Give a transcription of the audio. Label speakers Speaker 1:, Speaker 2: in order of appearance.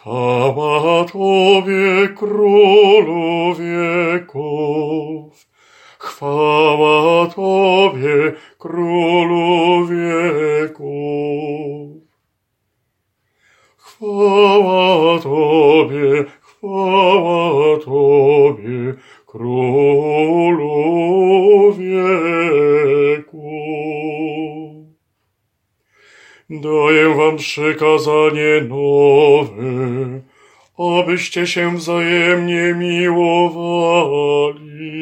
Speaker 1: Chwała Tobie, Królu wieków. Chwała Tobie, Królu wieków. Chwała Tobie, Królu wieków. Daję wam przykazanie nowe, abyście się wzajemnie miłowali.